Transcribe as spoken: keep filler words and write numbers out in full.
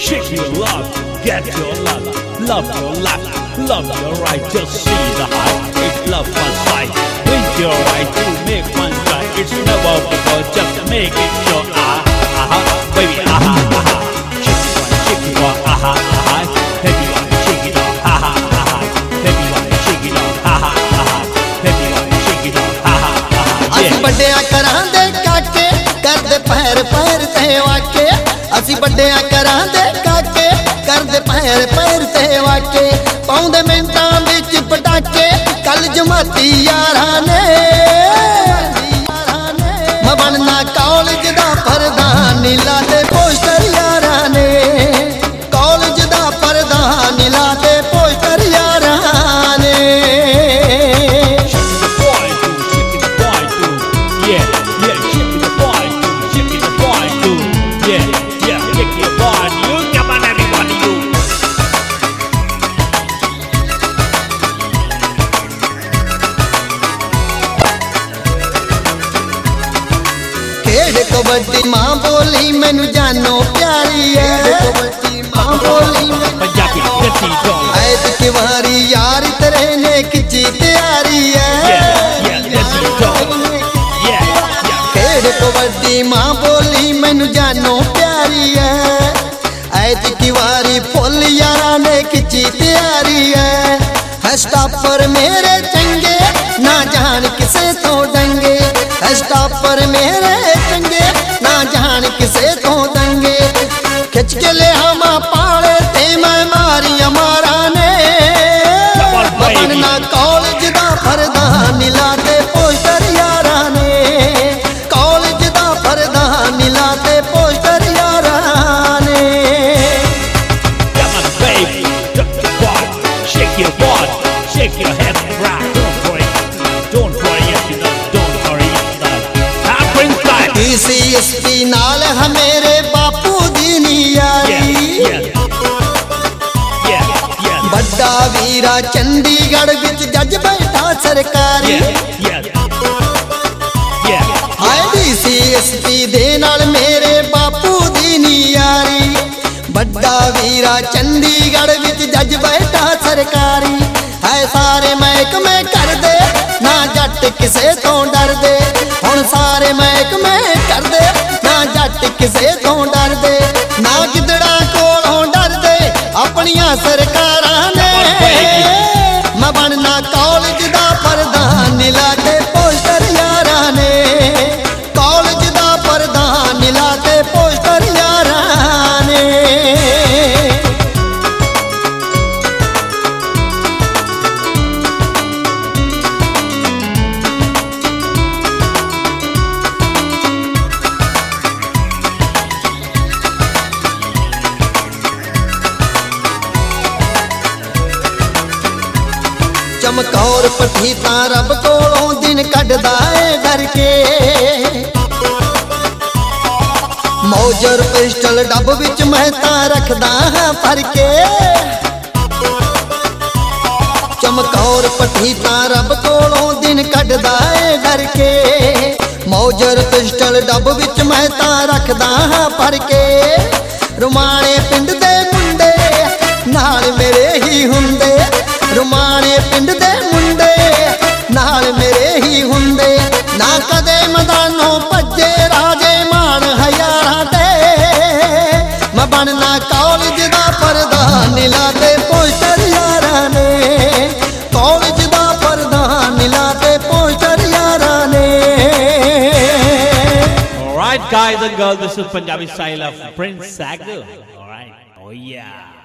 shake your love, get your love, love your left, love your right, just see the height. It's love one side, with your right to make one stride. It's never before, just make it sure. Ah, aha, baby, aha, aha. Shake it one, shake it one, aha, aha. Baby, one, shake it off, aha, aha. Baby, one, shake it off, aha, aha. Baby, one, shake it off, aha, aha. ਅਸੀਂ ਵੱਡਿਆਂ ਕਰਾਂ ਦੇ ਕਾਕੇ ਕਰਦੇ ਪੈਰ ਪੈਰ ਤੇ ਵਾਕੇ ਅਸੀਂ ਵੱਡਿਆਂ ਕਰਾਂ ਦੇ ਕਾਕੇ ਕਰਦੇ ਪੈਰ ਪੈਰ ਤੇ ਵਾਕੇ ਪਾਉਂਦੇ ਮਿੰਟਾਂ ਵਿੱਚ ਪਟਾਕੇ ਕੱਲ ਜਮਾਤੀ ਯਾਰਾਂ ਨੇ ਮੈਂ ਬਣਨਾ ਕਾਲਜ ਦਾ ਪ੍ਰਧਾਨ ਨੀਲਾ ਦੇ ਪੋਸਟਰ ਯਾਰਾਂ ਨੇ ਕਾਲਜ ਦਾ ਪ੍ਰਧਾਨ ਨੀਲਾ ਦੇ ਪੋਸਟਰ ਯਾਰਾਂ ਨੇ Yeah, yeah, shake the boy too, shake the boy too. Yeah, yeah, shake your boy, you come on everybody, you. खेड कबड्डी मां बोली मैनू जानो प्यारी है कबड्डी मां बोली पंजाबी गति दो ऐत की वारी यार तेरे ने खिंची तैयारी है खेड कबड्डी मां बोली मैनू जानो प्यारी है ऐत की वारी फुल यारा ने खिंची तैयारी है स्टॉपर मेरे चंगे ना जान किसे तो डंगे स्टॉपर मेरे चंगे ना जान किसे तो दंगे खिंच के ले हम पाले ते मैं मारिया मारा ने बनना कॉलेज दा प्रधान नीला ते पोस्टर यारा ने कॉलेज दा प्रधान नीला ते पोस्टर यारा ने Come on baby, drop your body, shake your body, shake your head and rock. Don't worry, don't worry if you know, don't worry if you know. Happen time. D C S P नाल है मेरे बापू दी नी यारी बड़ा वीरा चंडीगढ़ विच जज बैठा सरकारी हाय D C S P दे नाल मेरे बापू दी नी यारी बड़ा वीरा चंडीगढ़ विच जज बैठा सरकारी है सारे महकमे कर दे ना जट किसे तो डर दे हुण सारे महकमे कर दे ना जट किसे तो डर दे ना गिदड़ा कोलों डर दे अपनियां सरकारां ने मैं बनना कॉलेज दा प्रधान नीला ते पोस्टर यारां ने कॉलेज दा प्रधान नीला ते पोस्टर यारां ने चमकौर पठी तां रब कोलों दिन कढदा ए डर के मौजर पिस्टल डब विच मैं तां रखदा हां भर के चमकौर पठी तां रब कोलों दिन कढदा ए डर के मौजर पिस्टल डब विच मैं तां रखदा हां भर के रुमाणे पिंड दे मुंडे नाल मेरे ही हुंदे रुमाणे पिंड दे मुंडे नाल मेरे ही हुंदे ना कदे मैदानों भज्जे राजे मान हयारां ते मैं बनना कॉलेज दा प्रधान नीला ते पोस्टर यारां ने कॉलेज दा प्रधान नीला ते पोस्टर यारां ने Alright guys and girls, this is Punjabi style of Prince Sagu. Alright, oh yeah.